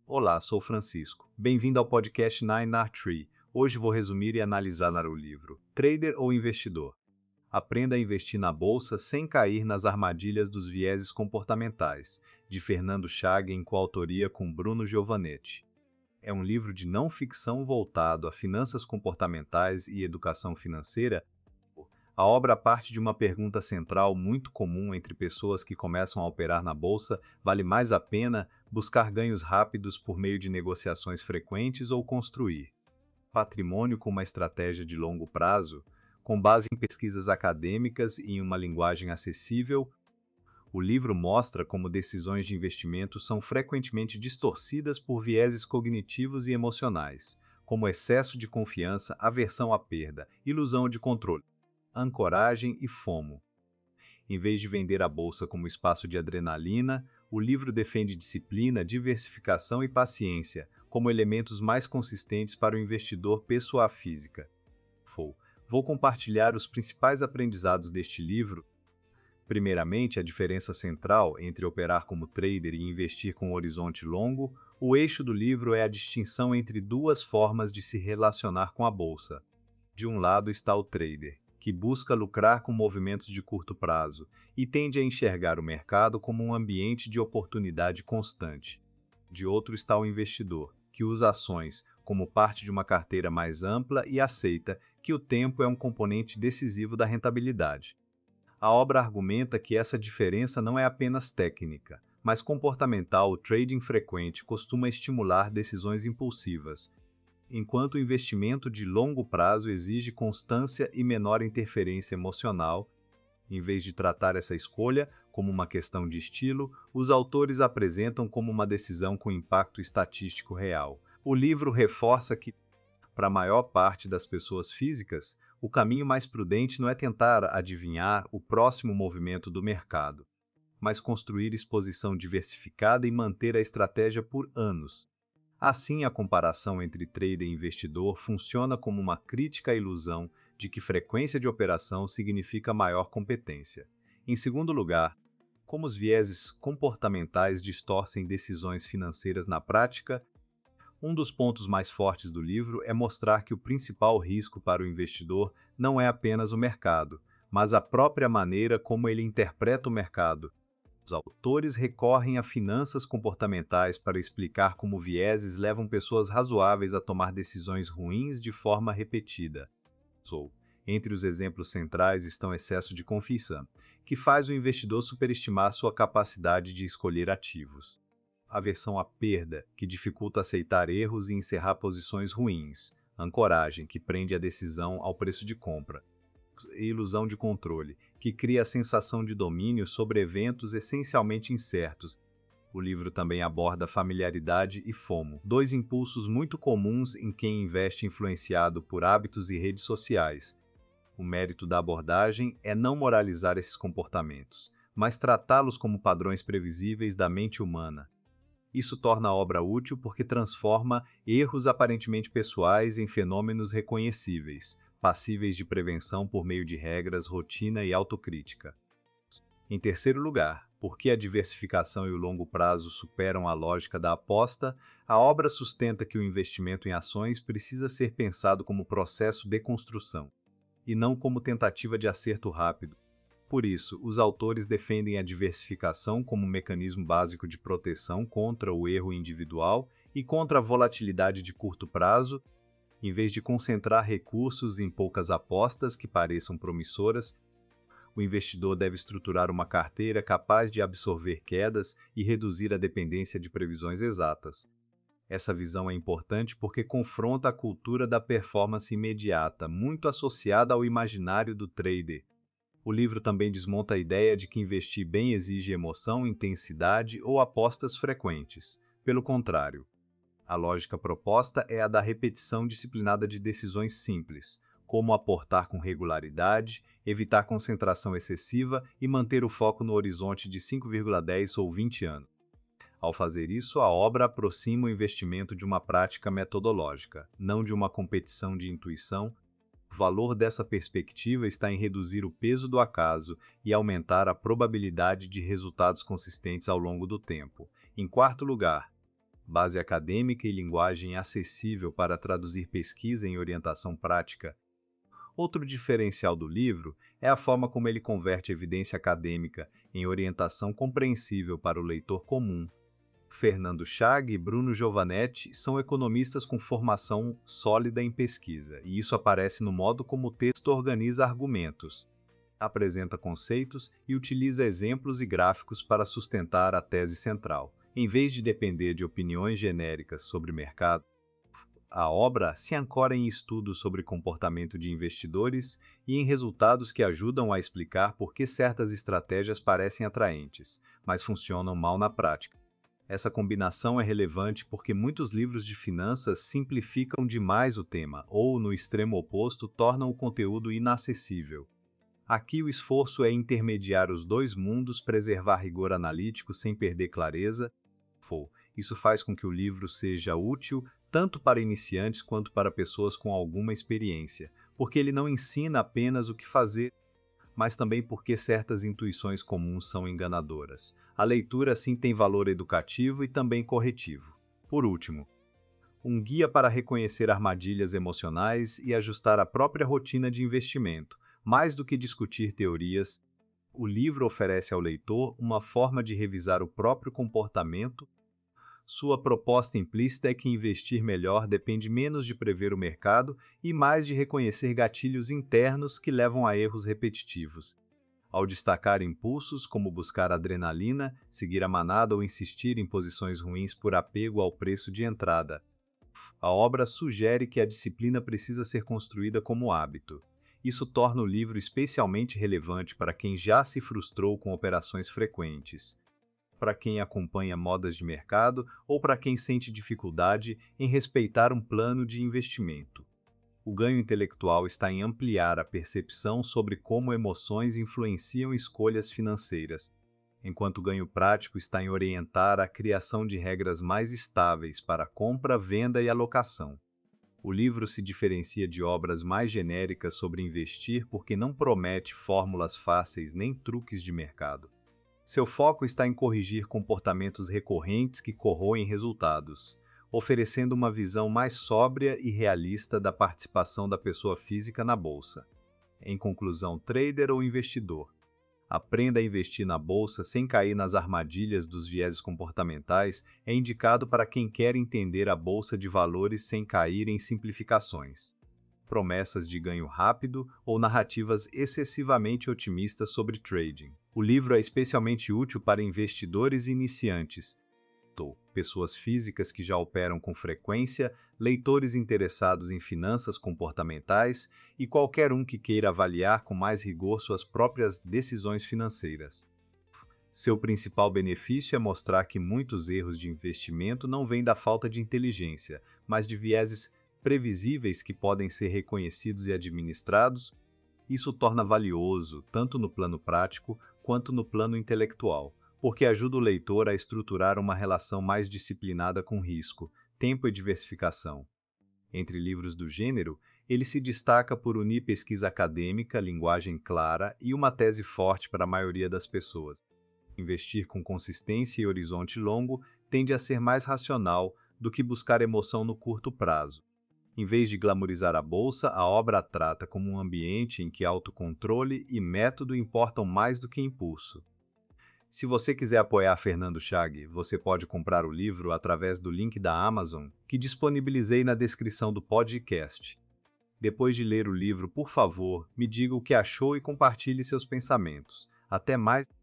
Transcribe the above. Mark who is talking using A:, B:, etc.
A: Olá, sou Francisco. Bem-vindo ao podcast Nine Art Tree. Hoje vou resumir e analisar o livro Trader ou Investidor? Aprenda a investir na bolsa sem cair nas armadilhas dos vieses comportamentais, de Fernando Chaga em coautoria com Bruno Giovanetti. É um livro de não ficção voltado a finanças comportamentais e educação financeira. A obra parte de uma pergunta central muito comum entre pessoas que começam a operar na bolsa: vale mais a pena buscar ganhos rápidos por meio de negociações frequentes ou construir patrimônio com uma estratégia de longo prazo, com base em pesquisas acadêmicas e em uma linguagem acessível? O livro mostra como decisões de investimento são frequentemente distorcidas por vieses cognitivos e emocionais, como excesso de confiança, aversão à perda, ilusão de controle, ancoragem e FOMO. Em vez de vender a bolsa como espaço de adrenalina, o livro defende disciplina, diversificação e paciência como elementos mais consistentes para o investidor pessoa física. Vou compartilhar os principais aprendizados deste livro. Primeiramente, a diferença central entre operar como trader e investir com um horizonte longo. O eixo do livro é a distinção entre duas formas de se relacionar com a bolsa. De um lado está o trader, que busca lucrar com movimentos de curto prazo e tende a enxergar o mercado como um ambiente de oportunidade constante. De outro está o investidor, que usa ações como parte de uma carteira mais ampla e aceita que o tempo é um componente decisivo da rentabilidade. A obra argumenta que essa diferença não é apenas técnica, mas comportamental. O trading frequente costuma estimular decisões impulsivas, enquanto o investimento de longo prazo exige constância e menor interferência emocional. Em vez de tratar essa escolha como uma questão de estilo, os autores apresentam como uma decisão com impacto estatístico real. O livro reforça que, para a maior parte das pessoas físicas, o caminho mais prudente não é tentar adivinhar o próximo movimento do mercado, mas construir exposição diversificada e manter a estratégia por anos. Assim, a comparação entre trader e investidor funciona como uma crítica à ilusão de que frequência de operação significa maior competência. Em segundo lugar, como os vieses comportamentais distorcem decisões financeiras na prática. Um dos pontos mais fortes do livro é mostrar que o principal risco para o investidor não é apenas o mercado, mas a própria maneira como ele interpreta o mercado. Os autores recorrem a finanças comportamentais para explicar como vieses levam pessoas razoáveis a tomar decisões ruins de forma repetida. Entre os exemplos centrais estão excesso de confiança, que faz o investidor superestimar sua capacidade de escolher ativos; aversão à perda, que dificulta aceitar erros e encerrar posições ruins; ancoragem, que prende a decisão ao preço de compra; e ilusão de controle, que cria a sensação de domínio sobre eventos essencialmente incertos. O livro também aborda familiaridade e FOMO, dois impulsos muito comuns em quem investe influenciado por hábitos e redes sociais. O mérito da abordagem é não moralizar esses comportamentos, mas tratá-los como padrões previsíveis da mente humana. Isso torna a obra útil porque transforma erros aparentemente pessoais em fenômenos reconhecíveis, passíveis de prevenção por meio de regras, rotina e autocrítica. Em terceiro lugar, porque a diversificação e o longo prazo superam a lógica da aposta, a obra sustenta que o investimento em ações precisa ser pensado como processo de construção, e não como tentativa de acerto rápido. Por isso, os autores defendem a diversificação como um mecanismo básico de proteção contra o erro individual e contra a volatilidade de curto prazo. Em vez de concentrar recursos em poucas apostas que pareçam promissoras, o investidor deve estruturar uma carteira capaz de absorver quedas e reduzir a dependência de previsões exatas. Essa visão é importante porque confronta a cultura da performance imediata, muito associada ao imaginário do trader. O livro também desmonta a ideia de que investir bem exige emoção, intensidade ou apostas frequentes. Pelo contrário, a lógica proposta é a da repetição disciplinada de decisões simples, como aportar com regularidade, evitar concentração excessiva e manter o foco no horizonte de 5,10 ou 20 anos. Ao fazer isso, a obra aproxima o investimento de uma prática metodológica, não de uma competição de intuição. O valor dessa perspectiva está em reduzir o peso do acaso e aumentar a probabilidade de resultados consistentes ao longo do tempo. Em quarto lugar, base acadêmica e linguagem acessível para traduzir pesquisa em orientação prática. Outro diferencial do livro é a forma como ele converte evidência acadêmica em orientação compreensível para o leitor comum. Fernando Chag e Bruno Giovanetti são economistas com formação sólida em pesquisa, e isso aparece no modo como o texto organiza argumentos, apresenta conceitos e utiliza exemplos e gráficos para sustentar a tese central. Em vez de depender de opiniões genéricas sobre mercado, a obra se ancora em estudos sobre comportamento de investidores e em resultados que ajudam a explicar por que certas estratégias parecem atraentes, mas funcionam mal na prática. Essa combinação é relevante porque muitos livros de finanças simplificam demais o tema ou, no extremo oposto, tornam o conteúdo inacessível. Aqui o esforço é intermediar os dois mundos, preservar rigor analítico sem perder clareza. Isso faz com que o livro seja útil tanto para iniciantes quanto para pessoas com alguma experiência, porque ele não ensina apenas o que fazer, mas também porque certas intuições comuns são enganadoras. A leitura, assim, tem valor educativo e também corretivo. Por último, um guia para reconhecer armadilhas emocionais e ajustar a própria rotina de investimento. Mais do que discutir teorias, o livro oferece ao leitor uma forma de revisar o próprio comportamento. Sua proposta implícita é que investir melhor depende menos de prever o mercado e mais de reconhecer gatilhos internos que levam a erros repetitivos. Ao destacar impulsos como buscar adrenalina, seguir a manada ou insistir em posições ruins por apego ao preço de entrada, a obra sugere que a disciplina precisa ser construída como hábito. Isso torna o livro especialmente relevante para quem já se frustrou com operações frequentes, para quem acompanha modas de mercado ou para quem sente dificuldade em respeitar um plano de investimento. O ganho intelectual está em ampliar a percepção sobre como emoções influenciam escolhas financeiras, enquanto o ganho prático está em orientar a criação de regras mais estáveis para compra, venda e alocação. O livro se diferencia de obras mais genéricas sobre investir porque não promete fórmulas fáceis nem truques de mercado. Seu foco está em corrigir comportamentos recorrentes que corroem resultados, oferecendo uma visão mais sóbria e realista da participação da pessoa física na bolsa. Em conclusão, trader ou investidor, aprenda a investir na bolsa sem cair nas armadilhas dos vieses comportamentais é indicado para quem quer entender a bolsa de valores sem cair em simplificações, promessas de ganho rápido ou narrativas excessivamente otimistas sobre trading. O livro é especialmente útil para investidores iniciantes, pessoas físicas que já operam com frequência, leitores interessados em finanças comportamentais e qualquer um que queira avaliar com mais rigor suas próprias decisões financeiras. Seu principal benefício é mostrar que muitos erros de investimento não vêm da falta de inteligência, mas de vieses previsíveis que podem ser reconhecidos e administrados. Isso torna valioso tanto no plano prático quanto no plano intelectual, porque ajuda o leitor a estruturar uma relação mais disciplinada com risco, tempo e diversificação. Entre livros do gênero, ele se destaca por unir pesquisa acadêmica, linguagem clara e uma tese forte para a maioria das pessoas. Investir com consistência e horizonte longo tende a ser mais racional do que buscar emoção no curto prazo. Em vez de glamorizar a bolsa, a obra a trata como um ambiente em que autocontrole e método importam mais do que impulso. Se você quiser apoiar Fernando Chag, você pode comprar o livro através do link da Amazon, que disponibilizei na descrição do podcast. Depois de ler o livro, por favor, me diga o que achou e compartilhe seus pensamentos. Até mais!